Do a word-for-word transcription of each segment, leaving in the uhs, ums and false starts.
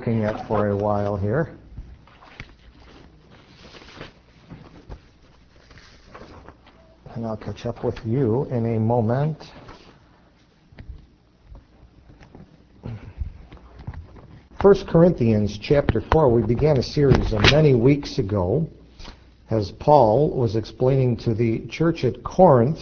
looking at for a while here. And I'll catch up with you in a moment. First Corinthians chapter four, we began a series of many weeks ago as Paul was explaining to the church at Corinth,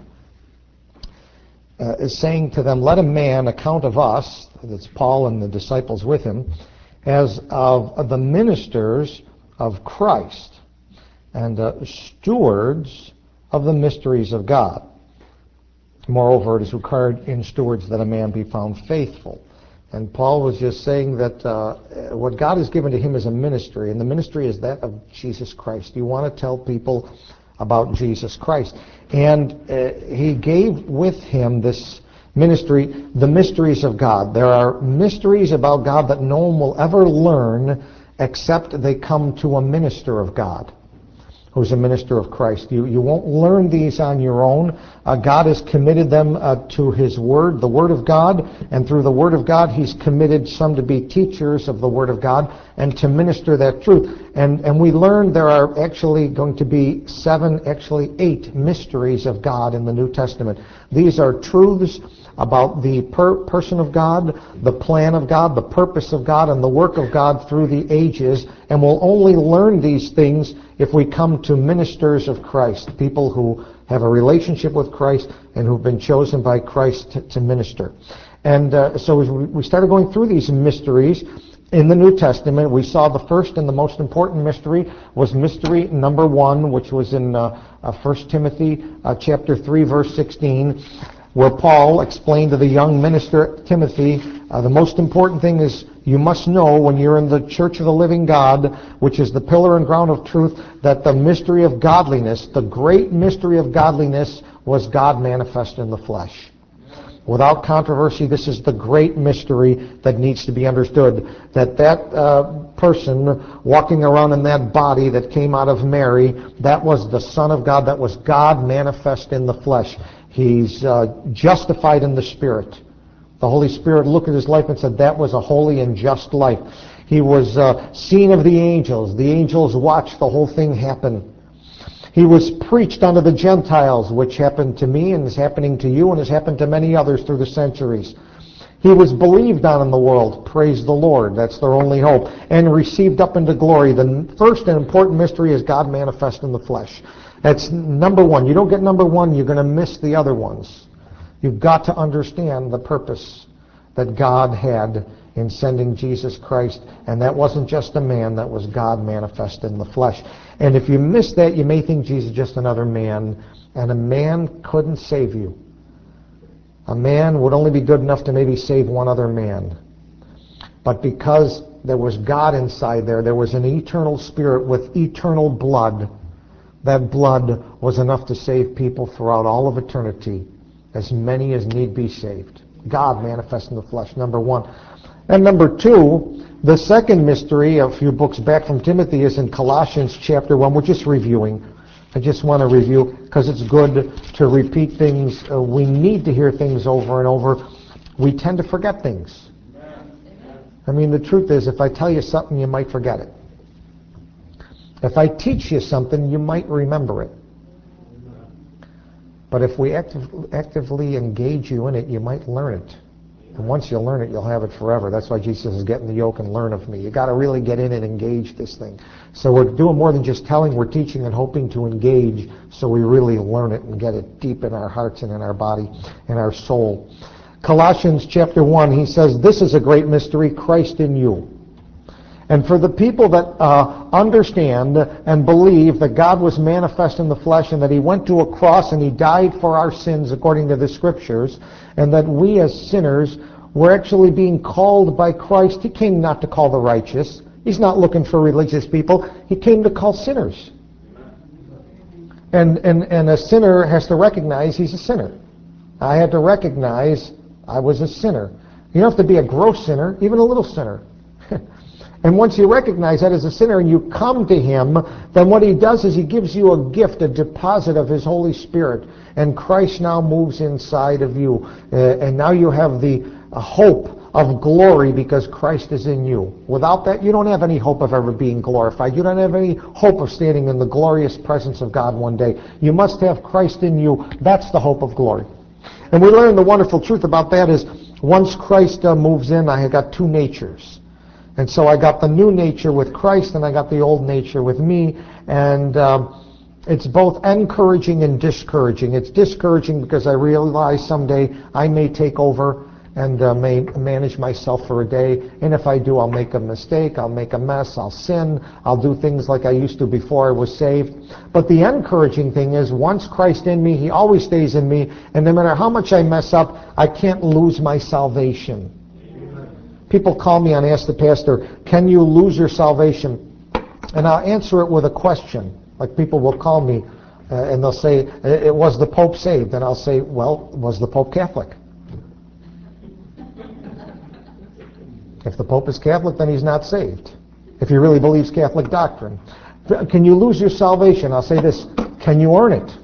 uh, is saying to them, let a man account of us, that's Paul and the disciples with him, as of the ministers of Christ and uh, stewards of the mysteries of God. Moreover, it is required in stewards that a man be found faithful. And Paul was just saying that uh, what God has given to him is a ministry, and the ministry is that of Jesus Christ. You want to tell people about Jesus Christ. And uh, he gave with him this ministry, the mysteries of God. There are mysteries about God that no one will ever learn except they come to a minister of God, who's a minister of Christ. You you won't learn these on your own. Uh, God has committed them uh, to His Word, the Word of God, and through the Word of God He's committed some to be teachers of the Word of God and to minister that truth. And and we learned there are actually going to be seven, actually eight mysteries of God in the New Testament. These are truths about the per- person of God, the plan of God, the purpose of God, and the work of God through the ages. And we'll only learn these things if we come to ministers of Christ, people who have a relationship with Christ and who've been chosen by Christ to, to minister. And uh, so as we started going through these mysteries in the New Testament, we saw the first and the most important mystery was mystery number one, which was in uh, uh, First Timothy uh, chapter three, verse sixteen, where Paul explained to the young minister Timothy, uh, the most important thing is you must know when you're in the church of the living God, which is the pillar and ground of truth, that the mystery of godliness, the great mystery of godliness, was God manifest in the flesh. Without controversy, this is the great mystery that needs to be understood, that that uh, person walking around in that body that came out of Mary, that was the Son of God, that was God manifest in the flesh. He's uh, justified in the Spirit. The Holy Spirit looked at his life and said that was a holy and just life. He was uh, seen of the angels. The angels watched the whole thing happen. He was preached unto the Gentiles, which happened to me and is happening to you and has happened to many others through the centuries. He was believed on in the world. Praise the Lord. That's their only hope. And received up into glory. The first and important mystery is God manifest in the flesh. That's number one. You don't get number one, you're going to miss the other ones. You've got to understand the purpose that God had in sending Jesus Christ. And that wasn't just a man, that was God manifest in the flesh. And if you miss that, you may think Jesus is just another man. And a man couldn't save you. A man would only be good enough to maybe save one other man. But because there was God inside there, there was an eternal spirit with eternal blood. That blood was enough to save people throughout all of eternity, as many as need be saved. God manifest in the flesh, number one. And number two, the second mystery, a few books back from Timothy, is in Colossians chapter one. We're just reviewing. I just want to review because it's good to repeat things. Uh, we need to hear things over and over. We tend to forget things. I mean, the truth is, if I tell you something, you might forget it. If I teach you something, you might remember it. But if we active, actively engage you in it, you might learn it. And once you learn it, you'll have it forever. That's why Jesus is getting the yoke and learn of me. You've got to really get in and engage this thing. So we're doing more than just telling, we're teaching and hoping to engage so we really learn it and get it deep in our hearts and in our body and our soul. Colossians chapter one, he says, this is a great mystery, Christ in you. And for the people that uh, understand and believe that God was manifest in the flesh and that he went to a cross and he died for our sins according to the scriptures, and that we as sinners were actually being called by Christ. He came not to call the righteous. He's not looking for religious people. He came to call sinners. And, and, and a sinner has to recognize he's a sinner. I had to recognize I was a sinner. You don't have to be a gross sinner, even a little sinner. And once you recognize that as a sinner and you come to him, then what he does is he gives you a gift, a deposit of his Holy Spirit. And Christ now moves inside of you. Uh, and now you have the uh, hope of glory because Christ is in you. Without that, you don't have any hope of ever being glorified. You don't have any hope of standing in the glorious presence of God one day. You must have Christ in you. That's the hope of glory. And we learn the wonderful truth about that is once Christ uh, moves in, I have got two natures. And so I got the new nature with Christ, and I got the old nature with me. And um, it's both encouraging and discouraging. It's discouraging because I realize someday I may take over and uh, may manage myself for a day. And if I do, I'll make a mistake. I'll make a mess. I'll sin. I'll do things like I used to before I was saved. But the encouraging thing is once Christ in me, he always stays in me. And no matter how much I mess up, I can't lose my salvation. People call me and ask the pastor, can you lose your salvation? And I'll answer it with a question. Like people will call me uh, and they'll say, it was the Pope saved? And I'll say, well, was the Pope Catholic? If the Pope is Catholic, then he's not saved. If he really believes Catholic doctrine. Can you lose your salvation? I'll say this, can you earn it?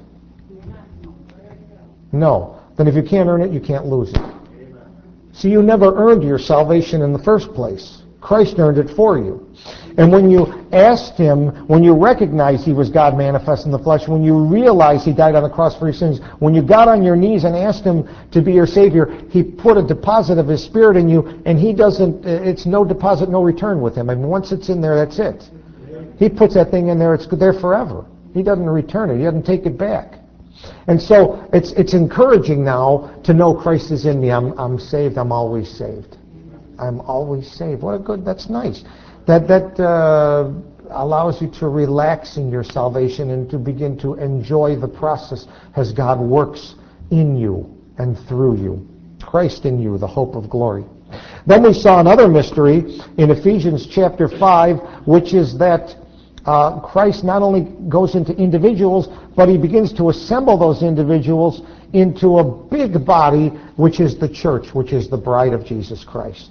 No. Then if you can't earn it, you can't lose it. See, you never earned your salvation in the first place. Christ earned it for you. And when you asked him, when you recognized he was God manifest in the flesh, when you realized he died on the cross for your sins, when you got on your knees and asked him to be your Savior, he put a deposit of his Spirit in you, and he doesn't, it's no deposit, no return with him. I mean, once it's in there, that's it. He puts that thing in there, it's there forever. He doesn't return it. He doesn't take it back. And so it's it's encouraging now to know Christ is in me. I'm I'm saved. I'm always saved. I'm always saved. What a good, that's nice. That that uh, allows you to relax in your salvation and to begin to enjoy the process as God works in you and through you. Christ in you, the hope of glory. Then we saw another mystery in Ephesians chapter five, which is that Uh, Christ not only goes into individuals, but he begins to assemble those individuals into a big body, which is the church, which is the bride of Jesus Christ.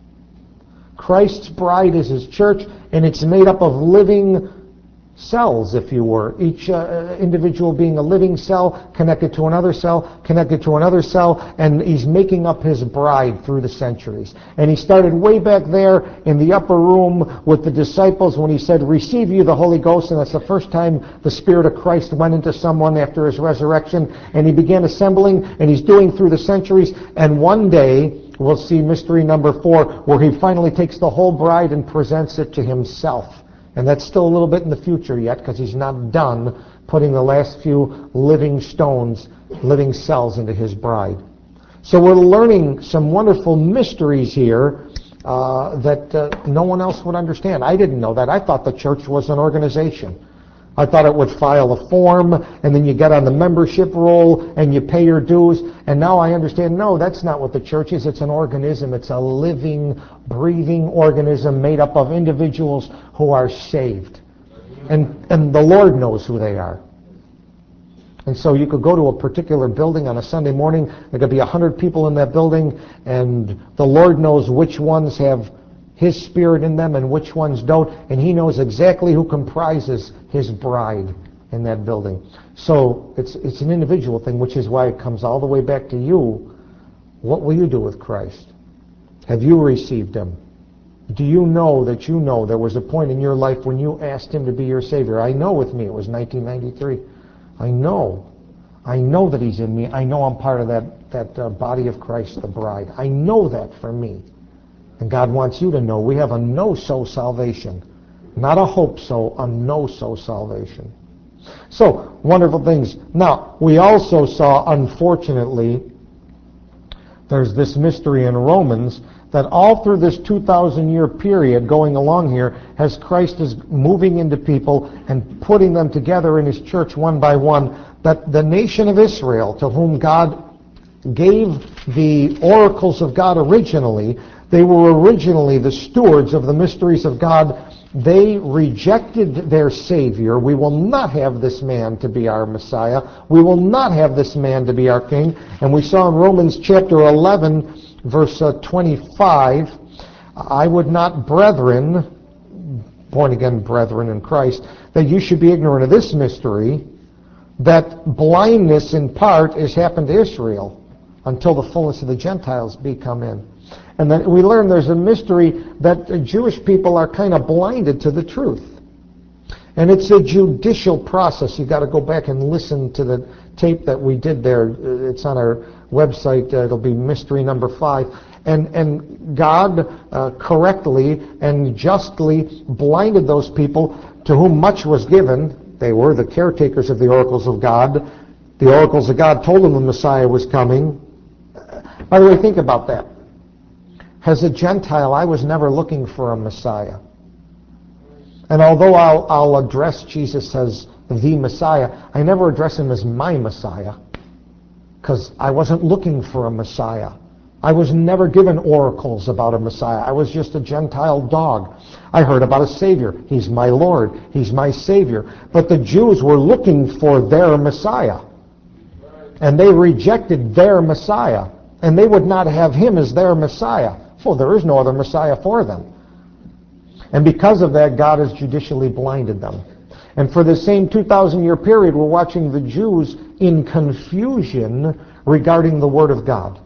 Christ's bride is his church, and it's made up of living cells, if you were. Each uh, individual being a living cell, connected to another cell, connected to another cell, and he's making up his bride through the centuries. And he started way back there in the upper room with the disciples when he said, receive you the Holy Ghost, and that's the first time the Spirit of Christ went into someone after his resurrection, and he began assembling, and he's doing through the centuries, and one day we'll see mystery number four, where he finally takes the whole bride and presents it to himself. And that's still a little bit in the future yet, because he's not done putting the last few living stones, living cells into his bride. So we're learning some wonderful mysteries here uh, that uh, no one else would understand. I didn't know that. I thought the church was an organization. I thought it would file a form, and then you get on the membership roll, and you pay your dues. And now I understand, no, that's not what the church is. It's an organism. It's a living, breathing organism made up of individuals who are saved. And, and the Lord knows who they are. And so you could go to a particular building on a Sunday morning. There could be a hundred people in that building, and the Lord knows which ones have his Spirit in them and which ones don't, and he knows exactly who comprises his bride in that building. So it's it's an individual thing, which is why it comes all the way back to you. What will you do with Christ? Have you received him? Do you know that you know there was a point in your life when you asked him to be your Savior? I know with me it was nineteen ninety-three. I know. I know that he's in me. I know I'm part of that, that uh, body of Christ, the bride. I know that for me. And God wants you to know we have a no-so salvation. Not a hope-so, a no-so salvation. So, wonderful things. Now, we also saw, unfortunately, there's this mystery in Romans that all through this two thousand year period going along here, as Christ is moving into people and putting them together in his church one by one, that the nation of Israel, to whom God gave the oracles of God originally, they were originally the stewards of the mysteries of God. They rejected their Savior. We will not have this man to be our Messiah. We will not have this man to be our King. And we saw in Romans chapter eleven, verse uh, twenty-five, I would not, brethren, born-again brethren in Christ, that you should be ignorant of this mystery, that blindness in part has happened to Israel until the fullness of the Gentiles be come in. And then we learn there's a mystery that the Jewish people are kind of blinded to the truth. And it's a judicial process. You've got to go back and listen to the tape that we did there. It's on our website. Uh, it'll be mystery number five. And, and God uh, correctly and justly blinded those people to whom much was given. They were the caretakers of the oracles of God. The oracles of God told them the Messiah was coming. By the way, think about that. As a Gentile, I was never looking for a Messiah. And although I'll, I'll address Jesus as the Messiah, I never address him as my Messiah, because I wasn't looking for a Messiah. I was never given oracles about a Messiah. I was just a Gentile dog. I heard about a Savior. He's my Lord. He's my Savior. But the Jews were looking for their Messiah. And they rejected their Messiah. And they would not have him as their Messiah. For there is no other Messiah for them. And because of that, God has judicially blinded them. And for the same two thousand year period, we're watching the Jews in confusion regarding the Word of God.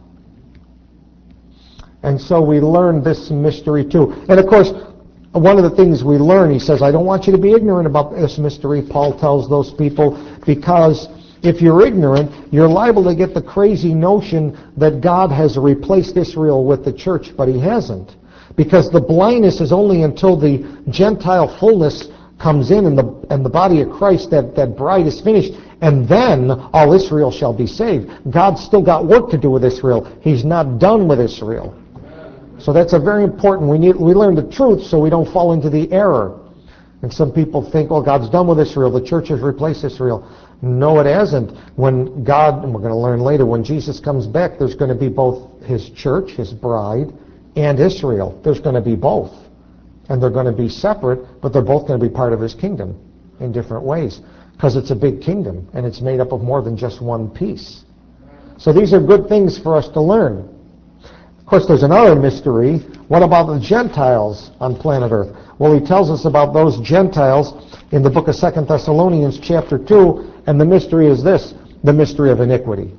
And so we learn this mystery too. And of course, one of the things we learn, he says, I don't want you to be ignorant about this mystery, Paul tells those people, because if you're ignorant, you're liable to get the crazy notion that God has replaced Israel with the church, but he hasn't. Because the blindness is only until the Gentile fullness comes in and the, and the body of Christ, that, that bride is finished, and then all Israel shall be saved. God's still got work to do with Israel. He's not done with Israel. So that's a very important, we need we learn the truth so we don't fall into the error. And some people think, oh, God's done with Israel, the church has replaced Israel. No, it hasn't. When God, and we're going to learn later, when Jesus comes back, there's going to be both his church, his bride, and Israel. There's going to be both. And they're going to be separate, but they're both going to be part of his kingdom in different ways. Because it's a big kingdom, and it's made up of more than just one piece. So these are good things for us to learn. Of course, there's another mystery. What about the Gentiles on planet Earth? Well, he tells us about those Gentiles in the book of Second Thessalonians chapter two, and the mystery is this, the mystery of iniquity.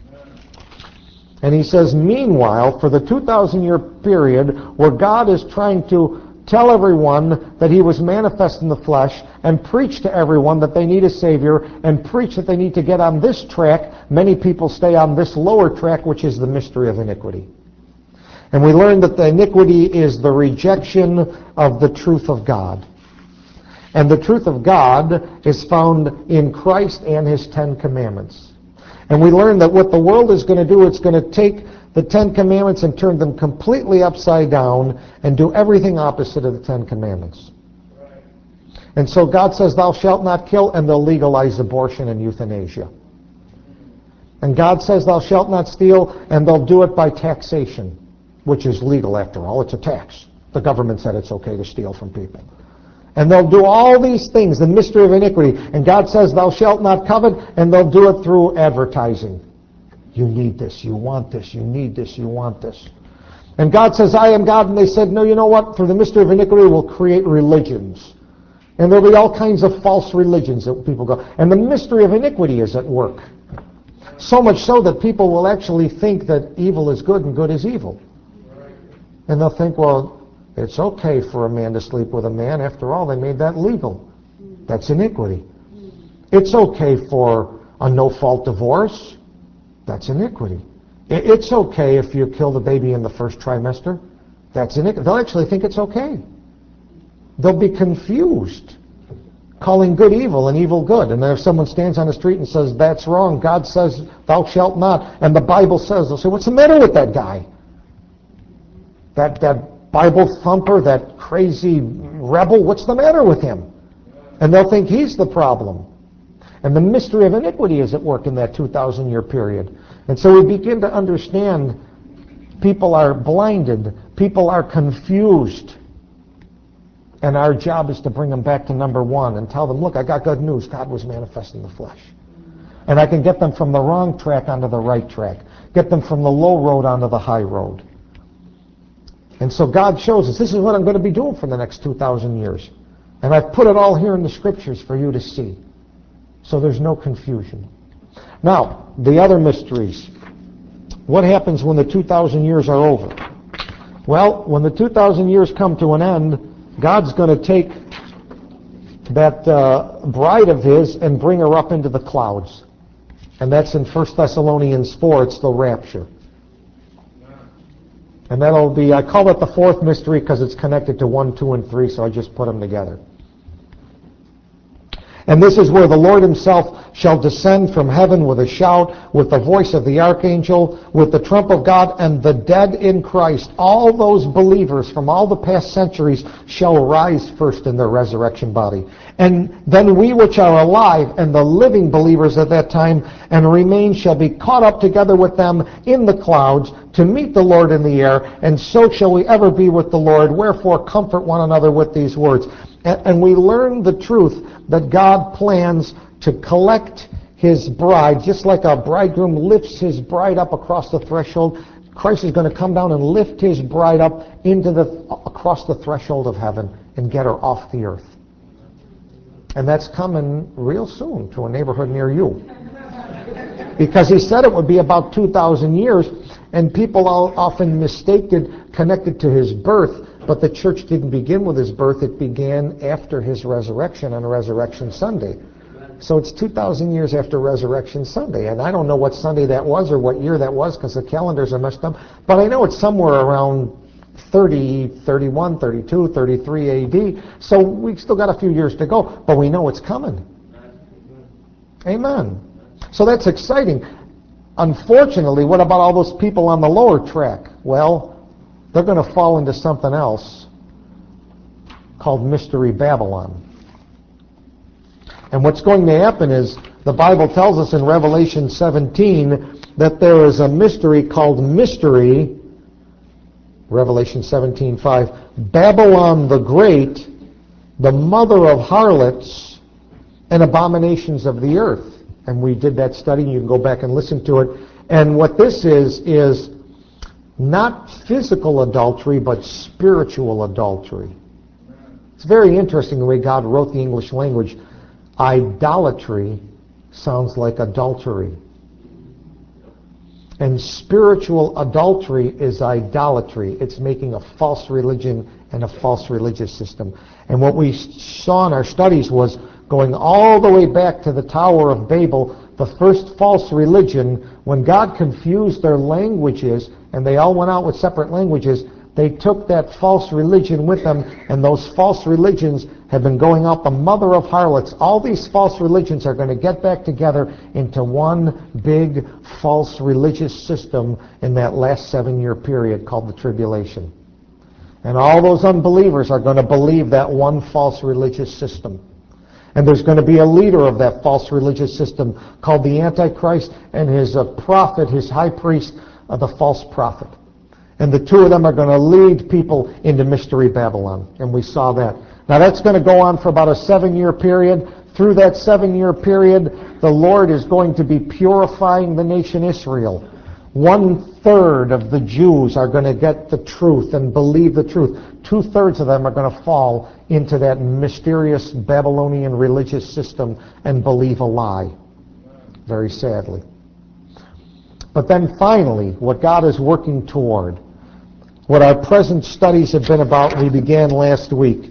And he says, meanwhile, for the two thousand year period where God is trying to tell everyone that he was manifest in the flesh and preach to everyone that they need a Savior and preach that they need to get on this track, many people stay on this lower track, which is the mystery of iniquity. And we learn that the iniquity is the rejection of the truth of God. And the truth of God is found in Christ and his Ten Commandments. And we learn that what the world is going to do, it's going to take the Ten Commandments and turn them completely upside down and do everything opposite of the Ten Commandments. Right. And so God says, thou shalt not kill, and they'll legalize abortion and euthanasia. And God says, thou shalt not steal, and they'll do it by taxation, which is legal after all. It's a tax. The government said it's okay to steal from people. And they'll do all these things, the mystery of iniquity. And God says, thou shalt not covet, and they'll do it through advertising. You need this, you want this, you need this, you want this. And God says, I am God. And they said, no, you know what? For the mystery of iniquity, we'll create religions. And there'll be all kinds of false religions that people go. And the mystery of iniquity is at work. So much so that people will actually think that evil is good and good is evil. And they'll think, well, it's okay for a man to sleep with a man. After all, they made that legal. That's iniquity. It's okay for a no-fault divorce. That's iniquity. It's okay if you kill the baby in the first trimester. That's iniquity. They'll actually think it's okay. They'll be confused, calling good evil and evil good. And then if someone stands on the street and says, that's wrong, God says, thou shalt not, and the Bible says, they'll say, what's the matter with that guy? That, that Bible thumper, that crazy rebel, what's the matter with him? And they'll think he's the problem. And the mystery of iniquity is at work in that two thousand year period. And so we begin to understand people are blinded, people are confused. And our job is to bring them back to number one and tell them, look, I got good news. God was manifest in the flesh. And I can get them from the wrong track onto the right track. Get them from the low road onto the high road. And so God shows us, this is what I'm going to be doing for the next two thousand years. And I've put it all here in the scriptures for you to see. So there's no confusion. Now, the other mysteries. What happens when the two thousand years are over? Well, when the two thousand years come to an end, God's going to take that uh, bride of his and bring her up into the clouds. And that's in First Thessalonians four. It's the rapture. And that'll be, I call it the fourth mystery because it's connected to one, two, and three, so I just put them together. And this is where the Lord himself shall descend from heaven with a shout, with the voice of the archangel, with the trump of God, and the dead in Christ, all those believers from all the past centuries, shall rise first in their resurrection body. And then we which are alive, and the living believers at that time, and remain, shall be caught up together with them in the clouds, to meet the Lord in the air, and so shall we ever be with the Lord. Wherefore comfort one another with these words. And we learn the truth that God plans to collect his bride, just like a bridegroom lifts his bride up across the threshold. Christ is going to come down and lift his bride up into the across the threshold of heaven and get her off the earth. And that's coming real soon to a neighborhood near you. Because he said it would be about two thousand years, and people all often mistake it connected to his birth. But the church didn't begin with his birth. It began after his resurrection on Resurrection Sunday. So it's two thousand years after Resurrection Sunday. And I don't know what Sunday that was or what year that was because the calendars are messed up. But I know it's somewhere around thirty, thirty-one, thirty-two, thirty-three A D. So we've still got a few years to go. But we know it's coming. Amen. So that's exciting. Unfortunately, what about all those people on the lower track? Well, they're going to fall into something else called Mystery Babylon. And what's going to happen is, the Bible tells us in Revelation seventeen that there is a mystery called mystery, Revelation seventeen five, Babylon the Great, the mother of harlots and abominations of the earth. And we did that study. You can go back and listen to it. And what this is, is not physical adultery, but spiritual adultery. It's very interesting the way God wrote the English language. Idolatry sounds like adultery. And spiritual adultery is idolatry. It's making a false religion and a false religious system. And what we saw in our studies was going all the way back to the Tower of Babel, the first false religion, when God confused their languages and they all went out with separate languages, they took that false religion with them, and those false religions have been going out, the mother of harlots. All these false religions are going to get back together into one big false religious system in that last seven-year period called the tribulation. And all those unbelievers are going to believe that one false religious system. And there's going to be a leader of that false religious system called the Antichrist, and his uh, prophet, his high priest, uh, the false prophet. And the two of them are going to lead people into Mystery Babylon. And we saw that. Now that's going to go on for about a seven-year period. Through that seven-year period, the Lord is going to be purifying the nation Israel. One-third of the Jews are going to get the truth and believe the truth. Two-thirds of them are going to fall into that mysterious Babylonian religious system and believe a lie, very sadly. But then finally, what God is working toward, what our present studies have been about, we began last week,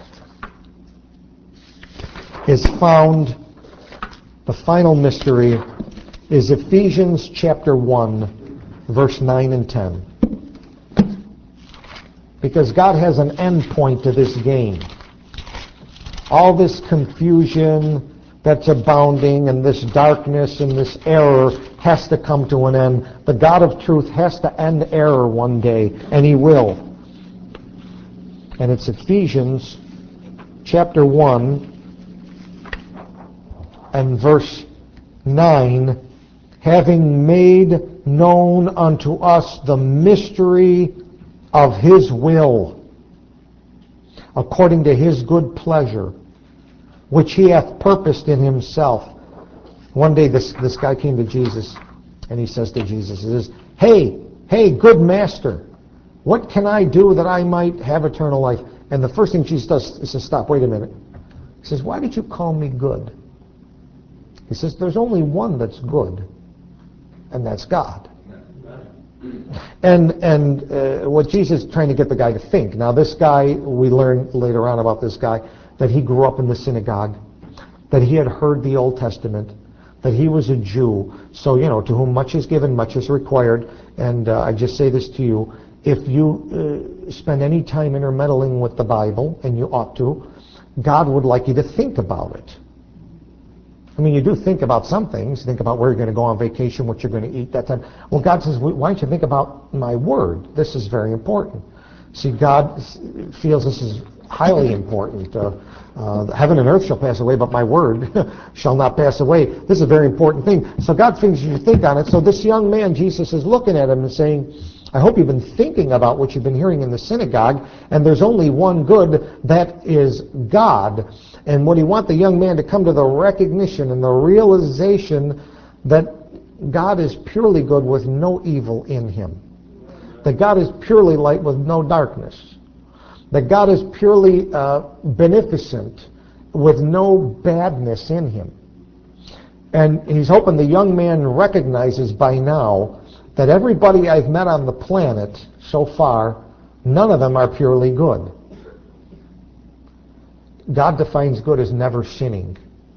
is found, the final mystery is Ephesians chapter one, verse nine and ten. Because God has an end point to this game. All this confusion that's abounding and this darkness and this error has to come to an end. The God of truth has to end error one day, and he will. And it's Ephesians chapter one and verse nine, having made known unto us the mystery of his will, according to his good pleasure, which he hath purposed in himself. One day this, this guy came to Jesus, and he says to Jesus, he says, hey, hey, good master, what can I do that I might have eternal life? And the first thing Jesus does is to stop, wait a minute. He says, why did you call me good? He says, there's only one that's good, and that's God. And and uh, what Jesus is trying to get the guy to think. Now this guy, we learn later on about this guy, that he grew up in the synagogue, that he had heard the Old Testament, that he was a Jew. So, you know, to whom much is given, much is required. And uh, I just say this to you, if you uh, spend any time intermeddling with the Bible, and you ought to, God would like you to think about it. I mean, you do think about some things. Think about where you're going to go on vacation, what you're going to eat, that time. Well, God says, why don't you think about my word? This is very important. See, God feels this is highly important. Uh, uh, heaven and earth shall pass away, but my word shall not pass away. This is a very important thing. So God thinks you should think on it. So this young man, Jesus is looking at him and saying, I hope you've been thinking about what you've been hearing in the synagogue, and there's only one good, that is God. And when he wants the young man to come to the recognition and the realization that God is purely good with no evil in him, that God is purely light with no darkness, that God is purely uh, beneficent with no badness in him. And he's hoping the young man recognizes by now that everybody I've met on the planet so far, none of them are purely good. God defines good as never sinning.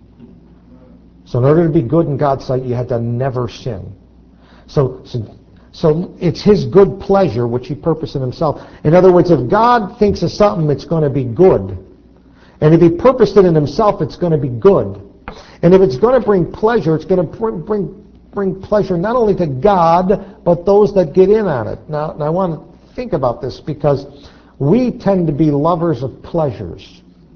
So in order to be good in God's sight, you had to never sin. So, so, so it's his good pleasure which he purposed in himself. In other words, if God thinks of something, it's going to be good. And if he purposed it in himself, it's going to be good. And if it's going to bring pleasure, it's going to bring, bring, bring pleasure not only to God, but those that get in on it. Now, and I want to think about this because we tend to be lovers of pleasures.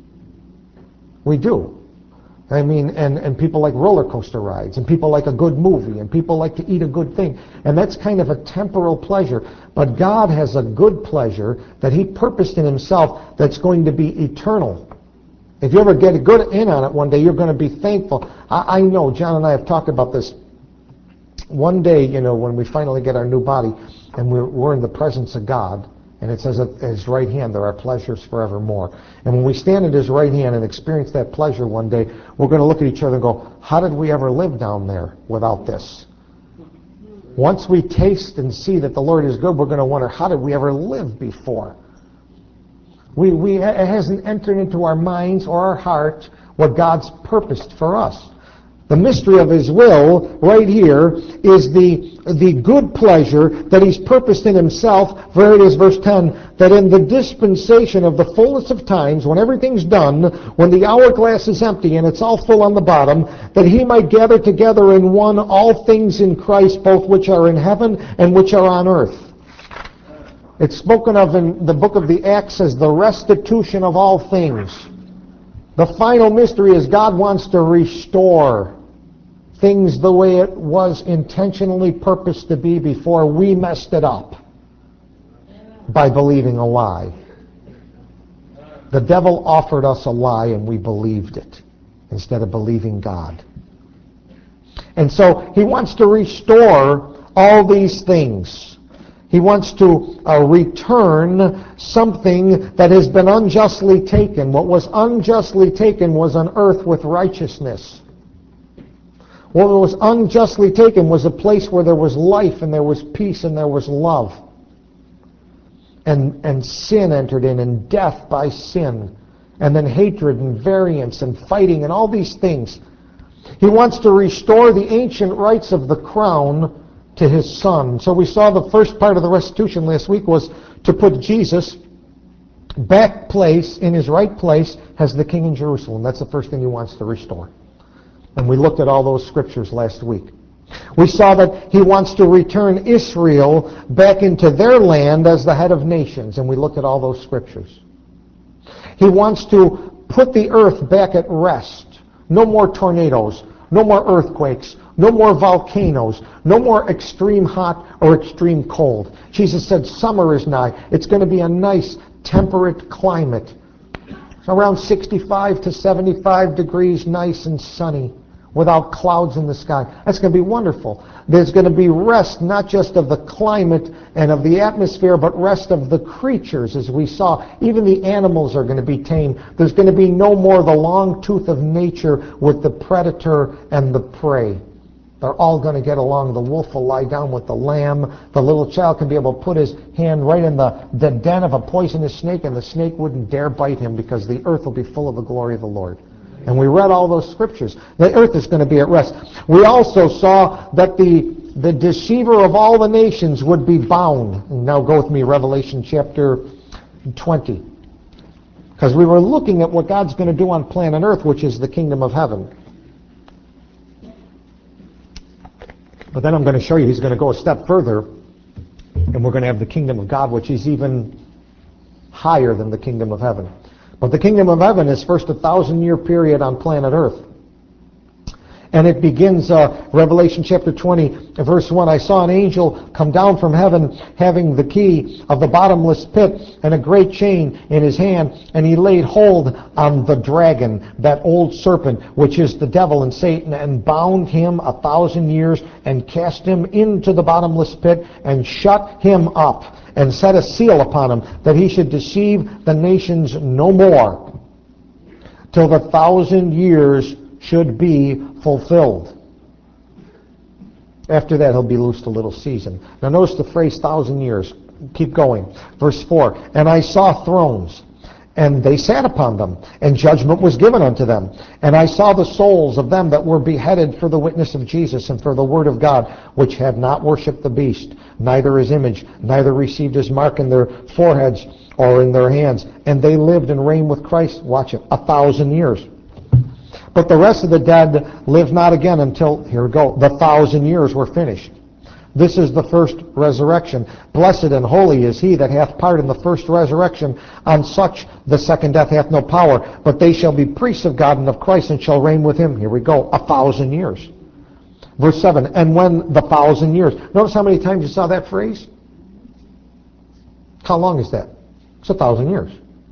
We do. I mean, and, and people like roller coaster rides, and people like a good movie, and people like to eat a good thing. And that's kind of a temporal pleasure. But God has a good pleasure that he purposed in himself that's going to be eternal. If you ever get a good in on it one day, you're going to be thankful. I, I know, John and I have talked about this. One day, you know, when we finally get our new body, and we're, we're in the presence of God, and it says at his right hand there are pleasures forevermore. And when we stand at his right hand and experience that pleasure one day, we're going to look at each other and go, how did we ever live down there without this? Once we taste and see that the Lord is good, we're going to wonder, how did we ever live before? We, we, it hasn't entered into our minds or our heart what God's purposed for us. The mystery of his will, right here, is the, the good pleasure that he's purposed in himself. For it is verse ten, that in the dispensation of the fullness of times, when everything's done, when the hourglass is empty and it's all full on the bottom, that he might gather together in one all things in Christ, both which are in heaven and which are on earth. It's spoken of in the book of the Acts as the restitution of all things. The final mystery is God wants to restore things the way it was intentionally purposed to be before we messed it up by believing a lie. The devil offered us a lie and we believed it instead of believing God. And so he wants to restore all these things. He wants to uh, return something that has been unjustly taken. What was unjustly taken was an earth with righteousness. What was unjustly taken was a place where there was life and there was peace and there was love. And, and sin entered in, and death by sin. And then hatred and variance and fighting and all these things. He wants to restore the ancient rights of the crown to his son. So we saw the first part of the restitution last week was to put Jesus back place, in his right place, as the king in Jerusalem. That's the first thing he wants to restore. And we looked at all those scriptures last week. We saw that he wants to return Israel back into their land as the head of nations. And we looked at all those scriptures. He wants to put the earth back at rest. No more tornadoes. No more earthquakes. No more volcanoes. No more extreme hot or extreme cold. Jesus said summer is nigh. It's going to be a nice temperate climate. It's around sixty-five to seventy-five degrees, nice and sunny, without clouds in the sky. That's going to be wonderful. There's going to be rest, not just of the climate and of the atmosphere, but rest of the creatures, as we saw. Even the animals are going to be tamed. There's going to be no more the long tooth of nature with the predator and the prey. They're all going to get along. The wolf will lie down with the lamb. The little child can be able to put his hand right in the, the den of a poisonous snake, and the snake wouldn't dare bite him because the earth will be full of the glory of the Lord. And we read all those scriptures. The earth is going to be at rest. We also saw that the, the deceiver of all the nations would be bound. And now go with me, Revelation chapter twenty. Because we were looking at what God's going to do on planet earth, which is the kingdom of heaven. But then I'm going to show you he's going to go a step further, and we're going to have the kingdom of God, which is even higher than the kingdom of heaven. But the kingdom of heaven is first a thousand-year period on planet earth. And it begins, uh, Revelation chapter twenty, verse one, I saw an angel come down from heaven having the key of the bottomless pit and a great chain in his hand, and he laid hold on the dragon, that old serpent, which is the devil and Satan, and bound him a thousand years, and cast him into the bottomless pit, and shut him up, and set a seal upon him, that he should deceive the nations no more, till the thousand years should be fulfilled. After that, he'll be loosed a little season. Now notice the phrase thousand years. Keep going. Verse four, and I saw thrones, and they sat upon them, and judgment was given unto them. And I saw the souls of them that were beheaded for the witness of Jesus and for the word of God, which had not worshipped the beast, neither his image, neither received his mark in their foreheads or in their hands. And they lived and reigned with Christ, watch it, a thousand years. But the rest of the dead lived not again until, here we go, the thousand years were finished. This is the first resurrection. Blessed and holy is he that hath part in the first resurrection. On such the second death hath no power, but they shall be priests of God and of Christ, and shall reign with him, here we go, a thousand years. Verse seven, and when the thousand years. Notice how many times you saw that phrase? How long is that? It's a thousand years.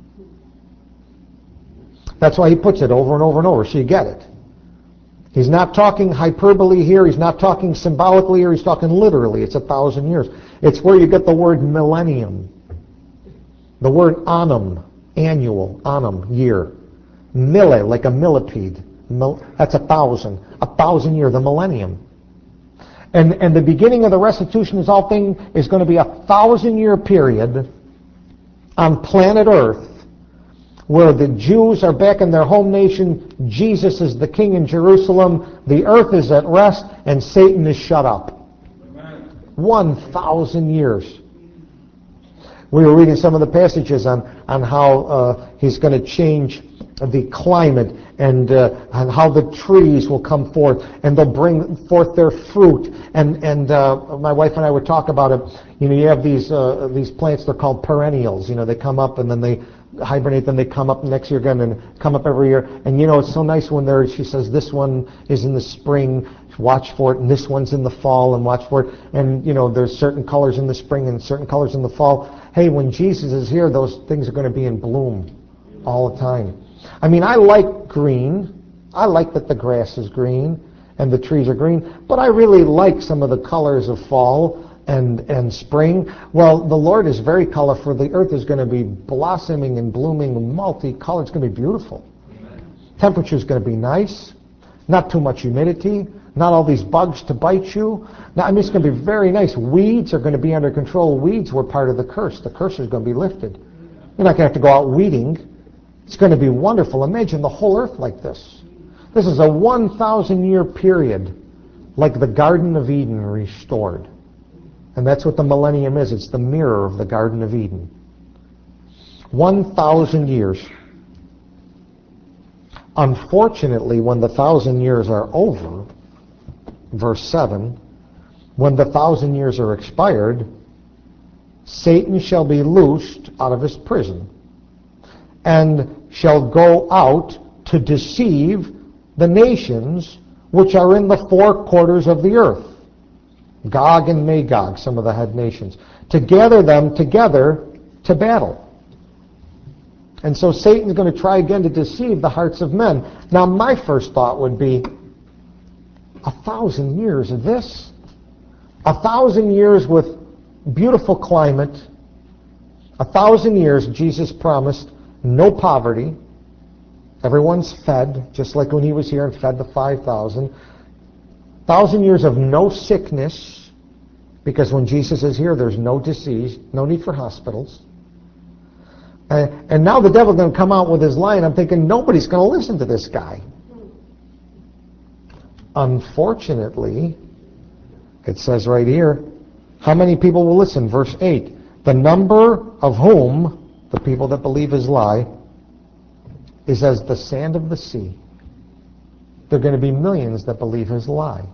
That's why he puts it over and over and over, so you get it. He's not talking hyperbole here. He's not talking symbolically here. He's talking literally. It's a thousand years. It's where you get the word millennium. The word annum, annual, annum, year. Mille, like a millipede. Mil, that's a thousand. A thousand year, the millennium. And, and the beginning of the restitution is all thing is going to be a thousand year period on planet Earth, where the Jews are back in their home nation, Jesus is the king in Jerusalem, the earth is at rest, and Satan is shut up. Amen. One thousand years. We were reading some of the passages on, on how uh, he's going to change the climate, and, uh, and how the trees will come forth, and they'll bring forth their fruit. And, and uh, my wife and I would talk about it. You know, you have these, uh, these plants, they're called perennials. You know, they come up and then they hibernate, then they come up next year again and come up every year. And you know, it's so nice when they're, she says, this one is in the spring, watch for it, and this one's in the fall, and watch for it. And you know, there's certain colors in the spring and certain colors in the fall. Hey, when Jesus is here, those things are going to be in bloom all the time. I mean, I like green. I like that the grass is green and the trees are green, but I really like some of the colors of fall and and spring. Well, the Lord is very colorful. The earth is going to be blossoming and blooming, multicolored. It's going to be beautiful. Temperature is going to be nice, not too much humidity, not all these bugs to bite you. Now, I mean, it's going to be very nice. Weeds are going to be under control. Weeds were part of the curse. The curse is going to be lifted. You're not going to have to go out weeding. It's going to be wonderful. Imagine the whole earth like this. This is a one thousand year period, like the Garden of Eden restored. And that's what the millennium is. It's the mirror of the Garden of Eden. one thousand years. Unfortunately, when the thousand years are over, verse seven, when the thousand years are expired, Satan shall be loosed out of his prison, and shall go out to deceive the nations which are in the four quarters of the earth, Gog and Magog, some of the head nations, to gather them together to battle. And so Satan's going to try again to deceive the hearts of men. Now, my first thought would be, a thousand years of this? A thousand years with beautiful climate. A thousand years, Jesus promised, no poverty. Everyone's fed, just like when he was here and fed the five thousand. Thousand years of no sickness, because when Jesus is here, there's no disease, no need for hospitals. And, and now the devil's going to come out with his lie, and I'm thinking, nobody's going to listen to this guy. Unfortunately, it says right here, how many people will listen? Verse eight. The number of whom, the people that believe his lie, is as the sand of the sea. There are going to be millions that believe his lie.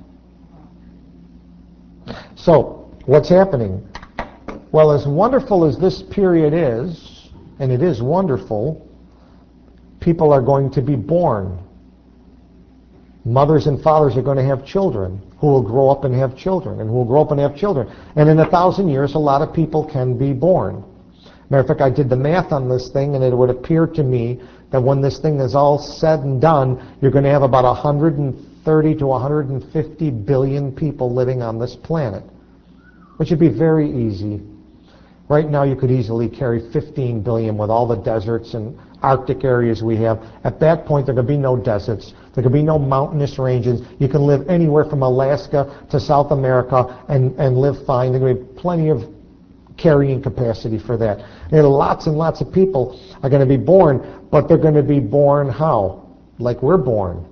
So, what's happening? Well, as wonderful as this period is, and it is wonderful, people are going to be born. Mothers and fathers are going to have children who will grow up and have children, and who will grow up and have children. And in a thousand years, a lot of people can be born. Matter of fact, I did the math on this thing, and it would appear to me that when this thing is all said and done, you're going to have about one hundred thirty to one hundred fifty billion people living on this planet, which would be very easy. Right now, you could easily carry fifteen billion with all the deserts and Arctic areas we have. At that point, there could be no deserts. There could be no mountainous ranges. You can live anywhere from Alaska to South America and, and live fine. There could be plenty of carrying capacity for that. And lots and lots of people are going to be born, but they're going to be born how? Like we're born.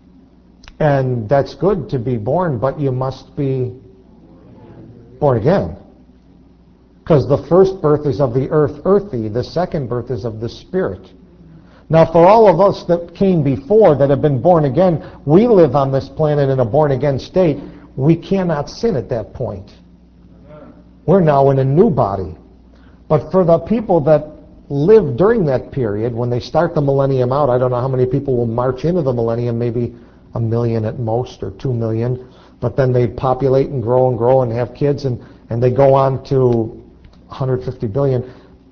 And that's good to be born, but you must be born again. Because the first birth is of the earth, earthy. The second birth is of the Spirit. Now, for all of us that came before, that have been born again, we live on this planet in a born-again state. We cannot sin at that point. We're now in a new body. But for the people that live during that period, when they start the millennium out, I don't know how many people will march into the millennium, maybe a million at most, or two million. But then they populate and grow and grow and have kids, and, and they go on to one hundred fifty billion.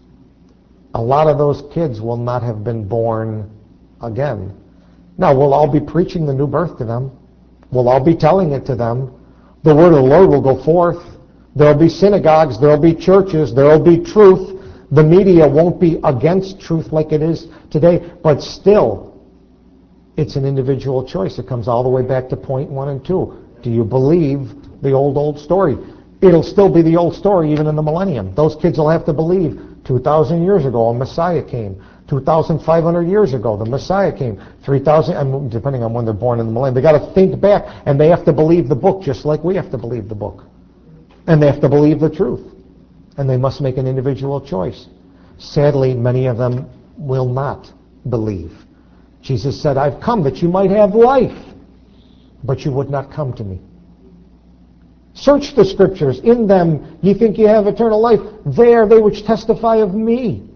A lot of those kids will not have been born again. Now, we'll all be preaching the new birth to them. We'll all be telling it to them. The word of the Lord will go forth. There'll be synagogues. There'll be churches. There'll be truth. The media won't be against truth like it is today, but still, it's an individual choice. It comes all the way back to point one and two. Do you believe the old, old story? It'll still be the old story even in the millennium. Those kids will have to believe two thousand years ago a Messiah came. two thousand five hundred years ago the Messiah came. three thousand, depending on when they're born in the millennium. They got to think back, and they have to believe the book just like we have to believe the book. And they have to believe the truth. And they must make an individual choice. Sadly, many of them will not believe. Jesus said, I've come that you might have life, but you would not come to me. Search the Scriptures. In them ye think ye have eternal life. They are they which testify of me.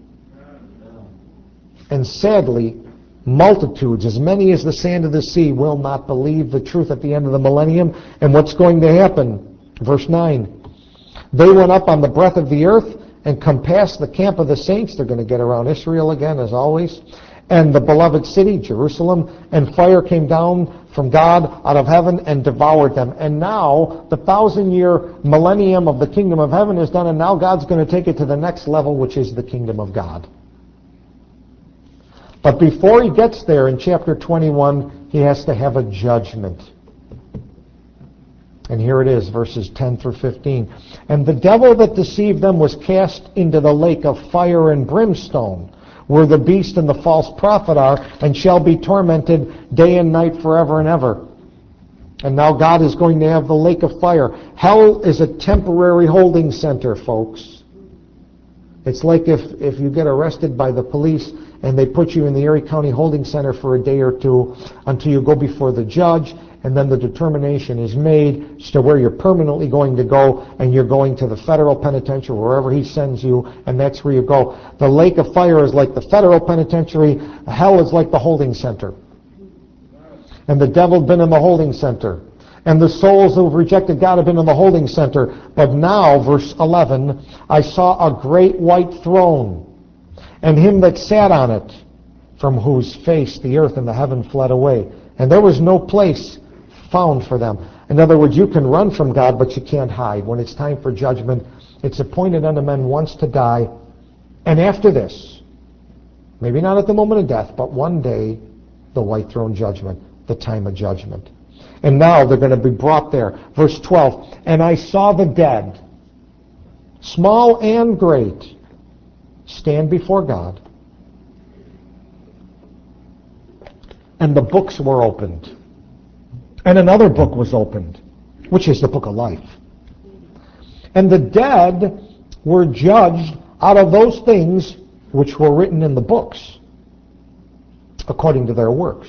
And sadly, multitudes, as many as the sand of the sea, will not believe the truth at the end of the millennium. And what's going to happen? Verse nine. They went up on the breath of the earth and compassed the camp of the saints. They're going to get around Israel again, as always. And the beloved city, Jerusalem, and fire came down from God out of heaven and devoured them. And now the thousand-year millennium of the kingdom of heaven is done, and now God's going to take it to the next level, which is the kingdom of God. But before he gets there, in chapter twenty-one, he has to have a judgment. And here it is, verses ten through fifteen. And the devil that deceived them was cast into the lake of fire and brimstone, where the beast and the false prophet are, and shall be tormented day and night forever and ever. And now God is going to have the lake of fire. Hell is a temporary holding center, folks. It's like if, if you get arrested by the police and they put you in the Erie County Holding Center for a day or two until you go before the judge, and then the determination is made as to where you're permanently going to go, and you're going to the federal penitentiary, wherever he sends you, and that's where you go. The lake of fire is like the federal penitentiary. Hell is like the holding center. And the devil had been in the holding center. And the souls who have rejected God have been in the holding center. But now, verse eleven, I saw a great white throne, and him that sat on it, from whose face the earth and the heaven fled away. And there was no place found for them. In other words, you can run from God, but you can't hide. When it's time for judgment, it's appointed unto men once to die. And after this, maybe not at the moment of death, but one day, the white throne judgment, the time of judgment. And now they're going to be brought there. Verse twelve, and I saw the dead, small and great, stand before God. And the books were opened. And another book was opened, which is the book of life. And the dead were judged out of those things which were written in the books, according to their works.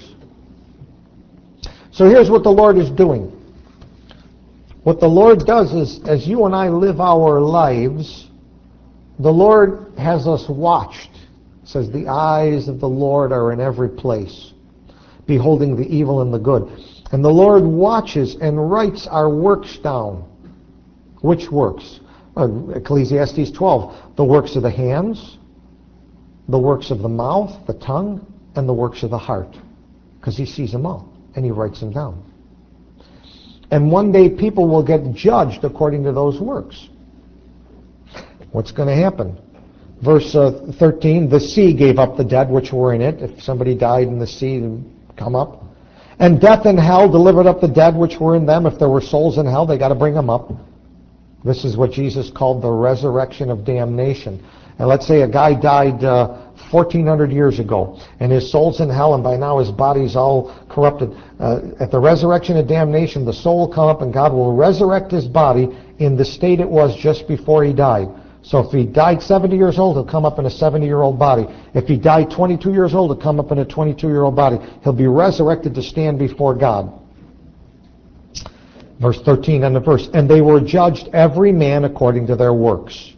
So here's what the Lord is doing. What the Lord does is, as you and I live our lives, the Lord has us watched. It says, the eyes of the Lord are in every place, beholding the evil and the good. And the Lord watches and writes our works down. Which works? Uh, Ecclesiastes twelve, the works of the hands, the works of the mouth, the tongue, and the works of the heart. Because he sees them all, and he writes them down. And one day people will get judged according to those works. What's going to happen? Verse uh, thirteen, the sea gave up the dead which were in it. If somebody died in the sea, they come up. And death and hell delivered up the dead which were in them. If there were souls in hell, they got to bring them up. This is what Jesus called the resurrection of damnation. And let's say a guy died uh, fourteen hundred years ago, and his soul's in hell, and by now his body's all corrupted. Uh, at the resurrection of damnation, the soul will come up, and God will resurrect his body in the state it was just before he died. So if he died seventy years old, he'll come up in a seventy-year-old body. If he died twenty-two years old, he'll come up in a twenty-two-year-old body. He'll be resurrected to stand before God. Verse thirteen and the verse, and they were judged every man according to their works.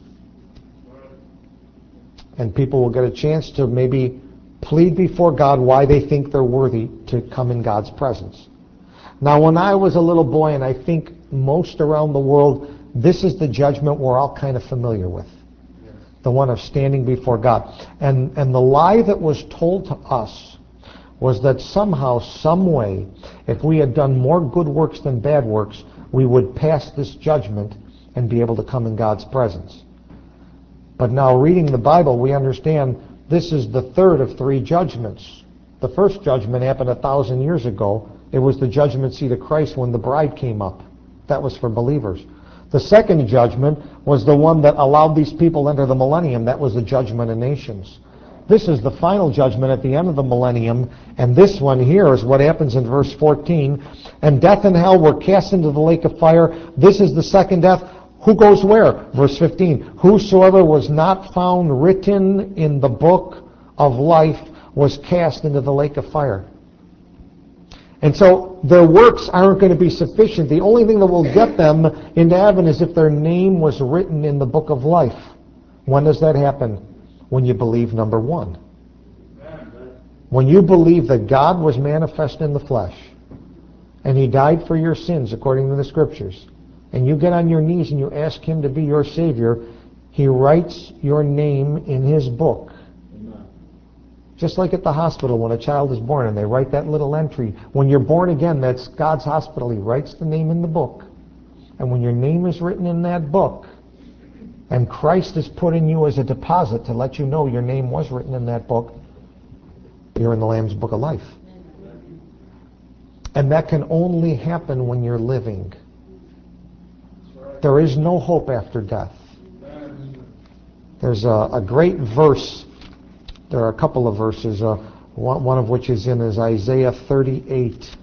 And people will get a chance to maybe plead before God why they think they're worthy to come in God's presence. Now, when I was a little boy, and I think most around the world, this is the judgment we're all kind of familiar with. The one of standing before God. And, and the lie that was told to us was that somehow, some way, if we had done more good works than bad works, we would pass this judgment and be able to come in God's presence. But now, reading the Bible, we understand this is the third of three judgments. The first judgment happened a thousand years ago. It was the judgment seat of Christ when the bride came up. That was for believers. The second judgment was the one that allowed these people enter the millennium. That was the judgment of nations. This is the final judgment at the end of the millennium, and this one here is what happens in verse fourteen. And death and hell were cast into the lake of fire. This is the second death. Who goes where? Verse fifteen. Whosoever was not found written in the book of life was cast into the lake of fire. And so their works aren't going to be sufficient. The only thing that will get them into heaven is if their name was written in the book of life. When does that happen? When you believe number one. When you believe that God was manifest in the flesh and he died for your sins according to the scriptures, and you get on your knees and you ask him to be your Savior, he writes your name in his book. Amen. Just like at the hospital when a child is born and they write that little entry. When you're born again, that's God's hospital. He writes the name in the book. And when your name is written in that book, and Christ is put in you as a deposit to let you know your name was written in that book, you're in the Lamb's book of life. And that can only happen when you're living. There is no hope after death. There's a, a great verse. There are a couple of verses, uh, one, one of which is in is Isaiah thirty-eight.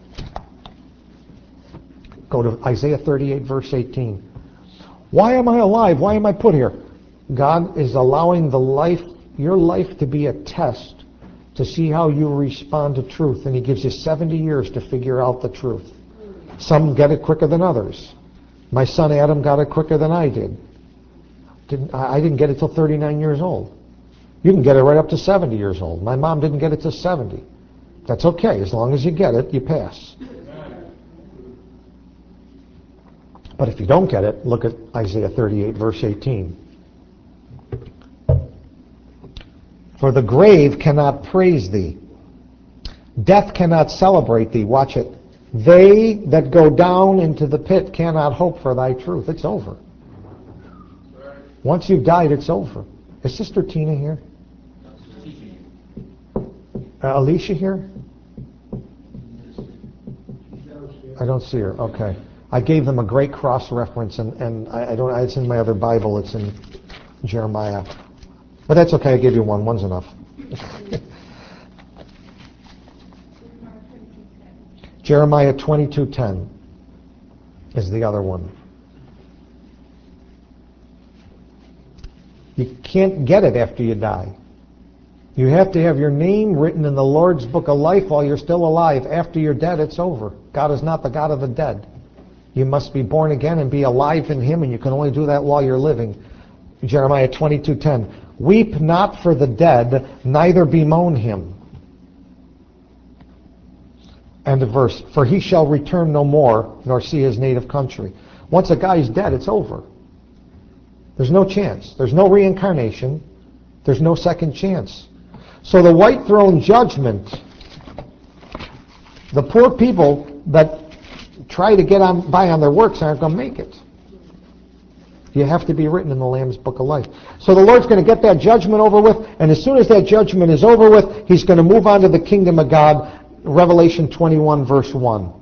Go to Isaiah thirty-eight, verse eighteen. Why am I alive? Why am I put here? God is allowing the life, your life to be a test to see how you respond to truth. And he gives you seventy years to figure out the truth. Some get it quicker than others. My son Adam got it quicker than I did. Didn't, I didn't get it till thirty-nine years old. You can get it right up to seventy years old. My mom didn't get it till seventy. That's okay. As long as you get it, you pass. But if you don't get it, look at Isaiah thirty-eight, verse eighteen. For the grave cannot praise thee. Death cannot celebrate thee. Watch it. They that go down into the pit cannot hope for thy truth. It's over. Once you've died, it's over. Is Sister Tina here? Uh, Alicia here? I don't see her. Okay. I gave them a great cross-reference, and, and I, I don't. It's in my other Bible. It's in Jeremiah. But that's okay. I gave you one. One's enough. Jeremiah twenty-two ten is the other one. You can't get it after you die. You have to have your name written in the Lord's book of life while you're still alive. After you're dead, it's over. God is not the God of the dead. You must be born again and be alive in Him, and you can only do that while you're living. Jeremiah twenty-two ten. Weep not for the dead, neither bemoan him. End of verse. For he shall return no more, nor see his native country. Once a guy's dead, it's over. There's no chance. There's no reincarnation. There's no second chance. So the white throne judgment, the poor people that try to get on by on their works aren't going to make it. You have to be written in the Lamb's Book of Life. So the Lord's going to get that judgment over with, and as soon as that judgment is over with, He's going to move on to the kingdom of God. Revelation twenty-one, verse one.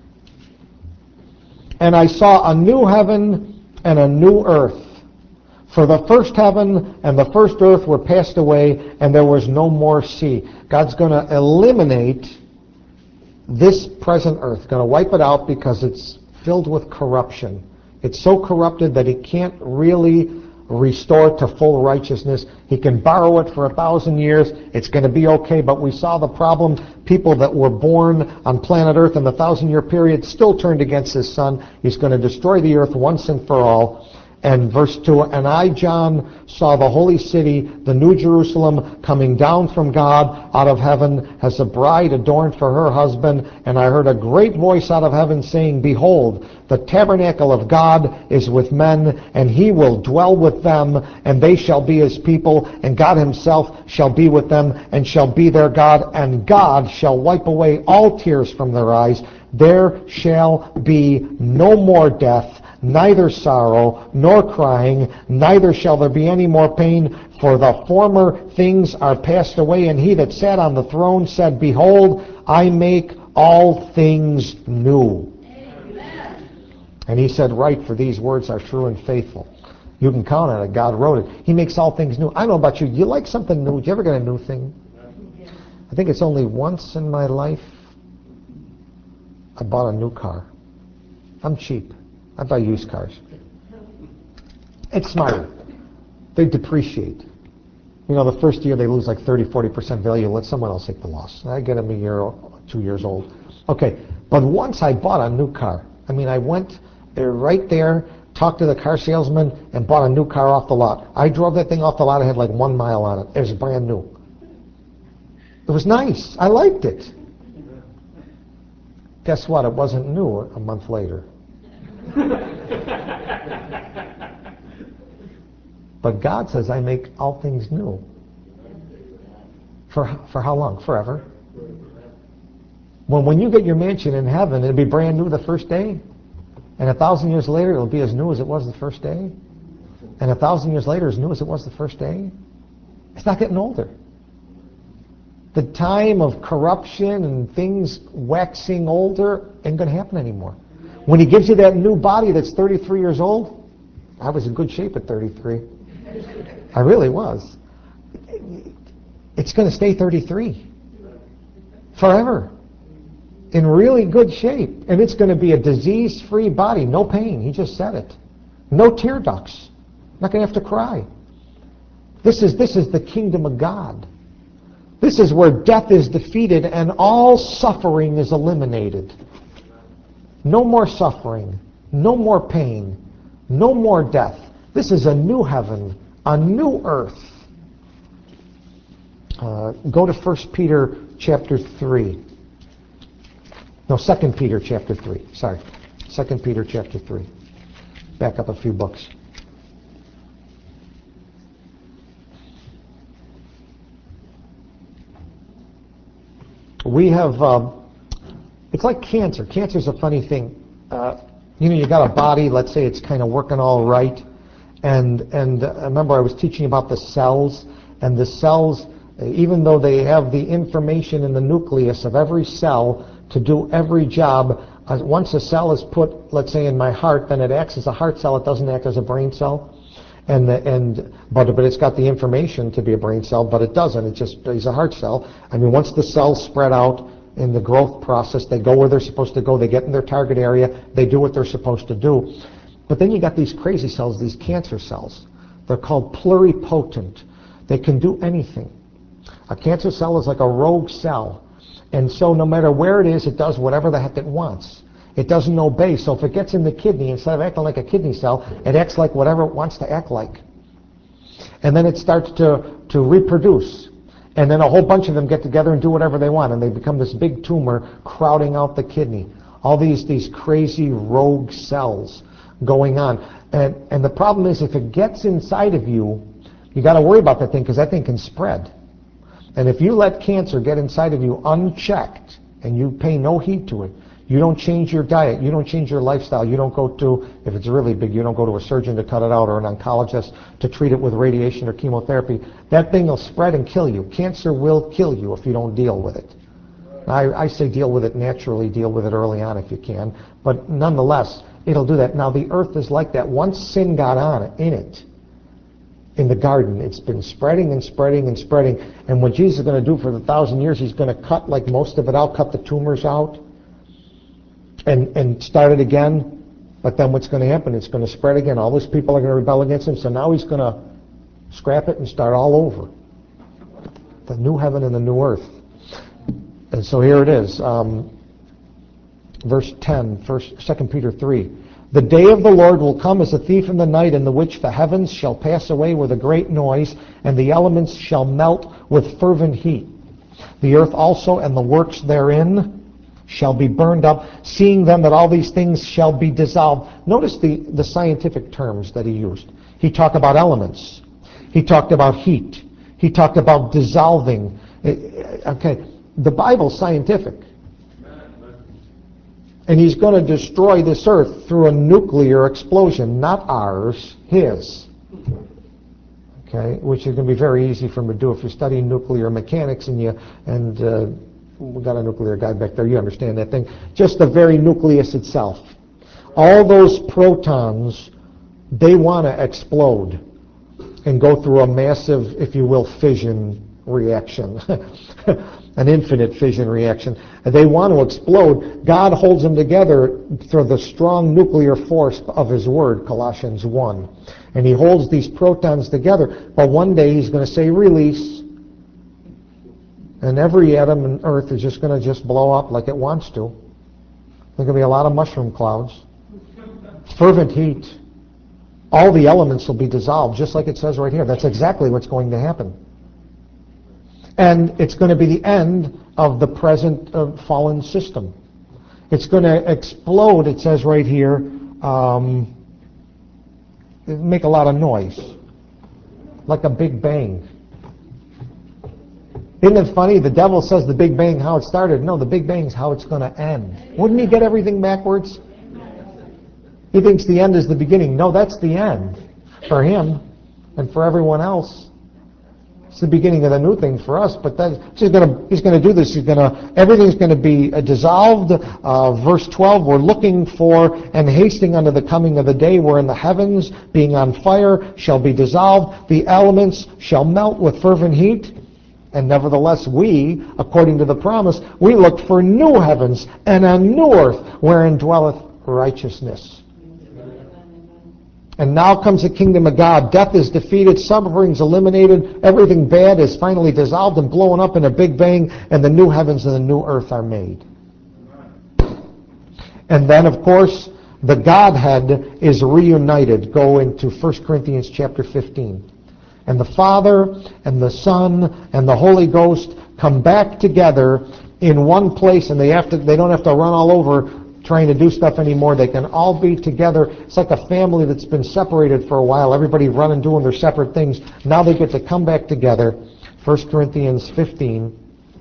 And I saw a new heaven and a new earth. For the first heaven and the first earth were passed away, and there was no more sea. God's going to eliminate this present earth, going to wipe it out because it's filled with corruption. It's so corrupted that He can't really restore it to full righteousness. He can borrow it for a thousand years. It's going to be okay, but we saw the problem. People that were born on planet Earth in the thousand-year period still turned against His Son. He's going to destroy the earth once and for all. And verse two, and I, John, saw the holy city, the new Jerusalem, coming down from God out of heaven as a bride adorned for her husband. And I heard a great voice out of heaven saying, Behold, the tabernacle of God is with men, and He will dwell with them, and they shall be His people, and God Himself shall be with them, and shall be their God, and God shall wipe away all tears from their eyes. There shall be no more death, neither sorrow, nor crying, neither shall there be any more pain, for the former things are passed away. And He that sat on the throne said, Behold, I make all things new. Amen. And He said, Write, for these words are true and faithful. You can count on it. God wrote it. He makes all things new. I don't know about you. You like something new? Did you ever get a new thing? I think it's only once in my life I bought a new car. I'm cheap. I buy used cars. It's smarter. They depreciate. You know, the first year they lose like thirty, forty percent value. Let someone else take the loss. I get them a year, two years old. Okay, but once I bought a new car. I mean, I went there right there, talked to the car salesman, and bought a new car off the lot. I drove that thing off the lot. I had like one mile on it. It was brand new. It was nice. I liked it. Guess what? It wasn't new a month later. But God says, I make all things new. For for how long? Forever. When when you get your mansion in heaven, it'll be brand new the first day. And a thousand years later, it'll be as new as it was the first day. And a thousand years later, as new as it was the first day. It's not getting older. The time of corruption and things waxing older ain't going to happen anymore. When He gives you that new body that's thirty-three years old, I was in good shape at thirty-three. I really was. It's going to stay thirty-three. Forever. In really good shape. And it's going to be a disease-free body. No pain. He just said it. No tear ducts. Not going to have to cry. This is, this is the kingdom of God. This is where death is defeated and all suffering is eliminated. No more suffering, no more pain, no more death. This is a new heaven, a new earth. Uh, go to First Peter chapter three. No, Second Peter chapter three. Sorry. Second Peter chapter three. Back up a few books. We have, uh, it's like cancer. Cancer is a funny thing. Uh, you know, you got a body, let's say it's kind of working all right, and and uh, remember I was teaching about the cells, and the cells, even though they have the information in the nucleus of every cell to do every job, Uh, once a cell is put, let's say, in my heart, then it acts as a heart cell. It doesn't act as a brain cell. And the, and but but it's got the information to be a brain cell, but it doesn't. It just is a heart cell. I mean, once the cells spread out in the growth process, they go where they're supposed to go. They get in their target area. They do what they're supposed to do. But then you got these crazy cells, these cancer cells. They're called pluripotent. They can do anything. A cancer cell is like a rogue cell. And so no matter where it is, it does whatever the heck it wants. It doesn't obey. So if it gets in the kidney, instead of acting like a kidney cell, it acts like whatever it wants to act like. And then it starts to, to reproduce. And then a whole bunch of them get together and do whatever they want. And they become this big tumor crowding out the kidney. All these, these crazy rogue cells going on. And, and the problem is, if it gets inside of you, you got to worry about that thing, because that thing can spread. And if you let cancer get inside of you unchecked and you pay no heed to it, you don't change your diet, you don't change your lifestyle, you don't go to, if it's really big, you don't go to a surgeon to cut it out or an oncologist to treat it with radiation or chemotherapy, that thing will spread and kill you. Cancer will kill you if you don't deal with it. I, I say deal with it naturally, deal with it early on if you can, but nonetheless, it'll do that. Now, the earth is like that. Once sin got on it, in it, in the garden, it's been spreading and spreading and spreading. And what Jesus is going to do for the thousand years, he's going to cut like most of it out, cut the tumors out, and, and start it again. But then what's going to happen? It's going to spread again. All those people are going to rebel against him. So now he's going to scrap it and start all over. The new heaven and the new earth. And so here it is. Um, verse ten, first, Second Peter three. The day of the Lord will come as a thief in the night, in the which the heavens shall pass away with a great noise, and the elements shall melt with fervent heat. The earth also and the works therein shall be burned up, seeing then that all these things shall be dissolved. Notice the, the scientific terms that he used. He talked about elements. He talked about heat. He talked about dissolving. Okay, the Bible's scientific. And he's going to destroy this earth through a nuclear explosion, not ours, his. Okay, which is going to be very easy for him to do if you're studying nuclear mechanics and you and uh, we got a nuclear guy back there. You understand that thing? Just the very nucleus itself. All those protons, they want to explode and go through a massive, if you will, fission reaction. An infinite fission reaction. They want to explode. God holds them together through the strong nuclear force of his word, Colossians one. And he holds these protons together. But one day he's going to say, release. And every atom on earth is just going to just blow up like it wants to. There's going to be a lot of mushroom clouds. Fervent heat. All the elements will be dissolved, just like it says right here. That's exactly what's going to happen. And it's going to be the end of the present uh, fallen system. It's going to explode, it says right here, um, make a lot of noise, like a big bang. Isn't it funny? The devil says the Big Bang, how it started. No, the Big Bang's how it's going to end. Wouldn't he get everything backwards? He thinks the end is the beginning. No, that's the end for him and for everyone else. It's the beginning of the new thing for us, but then he's going to he's going to do this. He's going to everything's going to be uh, dissolved. Uh, verse twelve: we're looking for and hasting unto the coming of the day, wherein the heavens, being on fire, shall be dissolved. The elements shall melt with fervent heat. And nevertheless, we, according to the promise, we look for new heavens and a new earth, wherein dwelleth righteousness. And now comes the kingdom of God. Death is defeated, suffering's eliminated, everything bad is finally dissolved and blown up in a big bang, and the new heavens and the new earth are made. And then, of course, the Godhead is reunited. Go into First Corinthians chapter fifteen. And the Father and the Son and the Holy Ghost come back together in one place, and they have to they don't have to run all over trying to do stuff anymore. They can all be together. It's like a family that's been separated for a while. Everybody running, doing their separate things. Now they get to come back together. First Corinthians fifteen.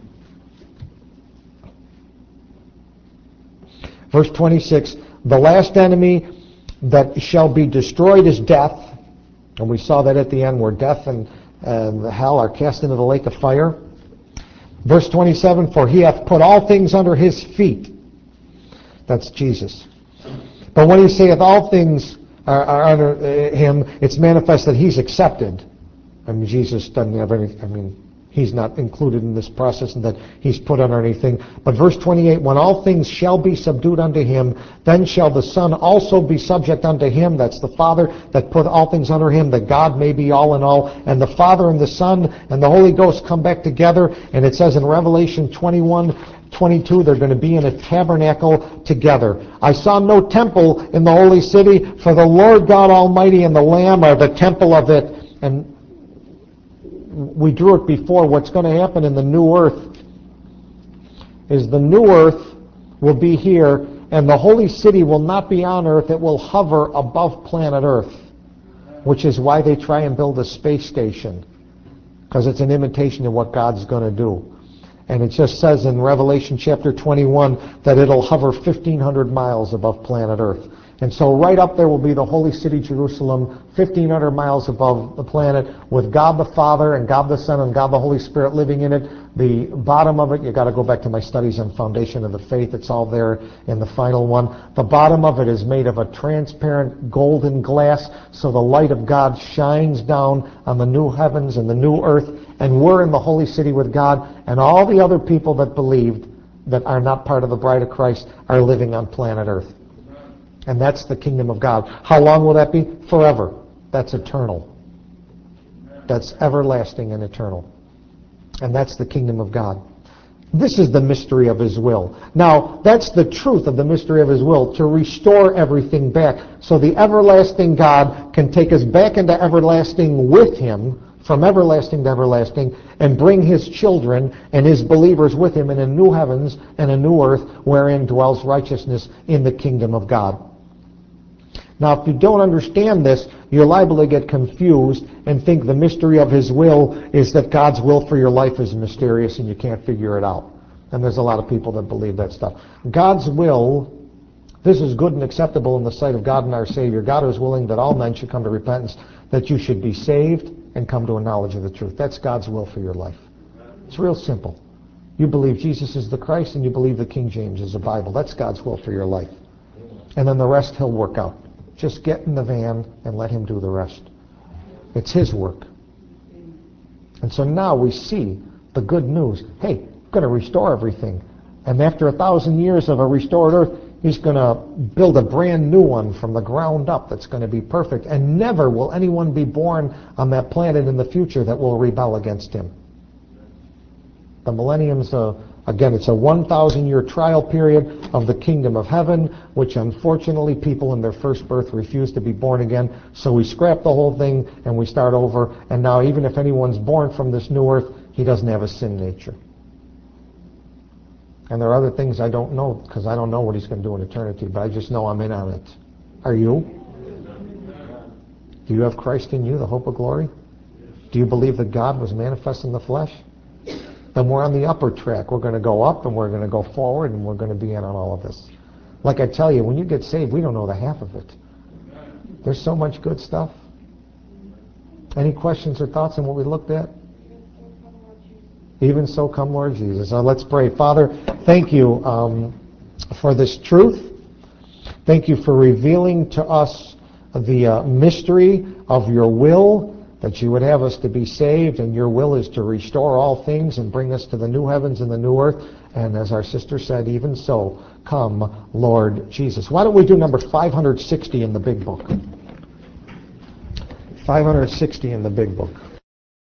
Verse twenty-six. The last enemy that shall be destroyed is death. And we saw that at the end, where death and, and hell are cast into the lake of fire. Verse twenty-seven. For he hath put all things under his feet. That's Jesus. But when he saith all things are, are under uh, him, it's manifest that he's accepted. I mean, Jesus doesn't have any, I mean, he's not included in this process and that he's put under anything. But verse twenty-eight, when all things shall be subdued unto him, then shall the Son also be subject unto him. That's the Father that put all things under him, that God may be all in all. And the Father and the Son and the Holy Ghost come back together. And it says in Revelation twenty-one, twenty-two, they're going to be in a tabernacle together. I saw no temple in the holy city, for the Lord God Almighty and the Lamb are the temple of it. And we drew it before. What's going to happen in the new earth is the new earth will be here, and the holy city will not be on earth. It will hover above planet earth, which is why they try and build a space station, because it's an imitation of what God's going to do. And it just says in Revelation chapter twenty-one that it'll hover fifteen hundred miles above planet earth. And so right up there will be the holy city Jerusalem, fifteen hundred miles above the planet, with God the Father and God the Son and God the Holy Spirit living in it. The bottom of it, you got to go back to my studies on Foundation of the Faith. It's all there in the final one. The bottom of it is made of a transparent golden glass, so the light of God shines down on the new heavens and the new earth, and we're in the holy city with God, and all the other people that believed that are not part of the bride of Christ are living on planet earth. And that's the kingdom of God. How long will that be? Forever. That's eternal. That's everlasting and eternal. And that's the kingdom of God. This is the mystery of his will. Now, that's the truth of the mystery of his will, to restore everything back. So the everlasting God can take us back into everlasting with him, from everlasting to everlasting, and bring his children and his believers with him in a new heavens and a new earth wherein dwells righteousness in the kingdom of God. Now, if you don't understand this, you're liable to get confused and think the mystery of his will is that God's will for your life is mysterious and you can't figure it out. And there's a lot of people that believe that stuff. God's will, this is good and acceptable in the sight of God and our Savior. God is willing that all men should come to repentance, that you should be saved and come to a knowledge of the truth. That's God's will for your life. It's real simple. You believe Jesus is the Christ and you believe the King James is the Bible. That's God's will for your life. And then the rest he'll work out. Just get in the van and let him do the rest. It's his work. And so now we see the good news. Hey, we're going to restore everything. And after a thousand years of a restored earth, he's going to build a brand new one from the ground up that's going to be perfect. And never will anyone be born on that planet in the future that will rebel against him. The millennium's a Again, it's a one thousand year trial period of the kingdom of heaven, which unfortunately people in their first birth refuse to be born again. So we scrap the whole thing and we start over. And now even if anyone's born from this new earth, he doesn't have a sin nature. And there are other things I don't know, because I don't know what he's going to do in eternity, but I just know I'm in on it. Are you? Do you have Christ in you, the hope of glory? Do you believe that God was manifest in the flesh? Then we're on the upper track. We're going to go up and we're going to go forward and we're going to be in on all of this. Like I tell you, when you get saved, we don't know the half of it. There's so much good stuff. Any questions or thoughts on what we looked at? Even so, come Lord Jesus. Uh, let's pray. Father, thank you um, for this truth. Thank you for revealing to us the uh, mystery of your will, that you would have us to be saved, and your will is to restore all things and bring us to the new heavens and the new earth. And as our sister said, even so, come, Lord Jesus. Why don't we do number five hundred sixty in the big book? five hundred sixty in the big book.